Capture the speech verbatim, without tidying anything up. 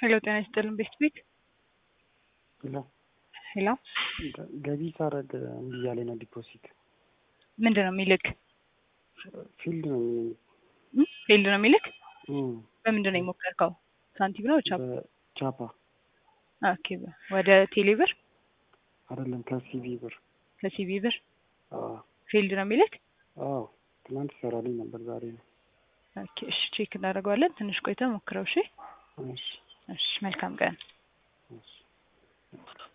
ሄሎ ጤና ይስጥልን ቤስት ቢት ሄሎ ሄሎ ገቢ ሳረግ እንዲህ ያለኝ ነው። ዲፖዚት ምንድን ነው የሚልክ? ፊልድ ነው ፊልድ ነው የሚልክ። እም በምንድን ነው የሞከርከው? ሳንቲም ነው ቻፓ? ቻፓ። ኦኬ ወደ ቴሌብር አይደለም ከሲቢ ብር። ከሲቢ ብር? አዎ ፊልድ ነው የሚልክ? አዎ ትናንት ሰራልኝ ነበር ዛሬ ነው። ኦኬ እሺ ቼክ እናደርገዋለን። ትንሽ ቆይተህ ሞክረው። እሺ እሺ እሺ መልካም ቀን። እሺ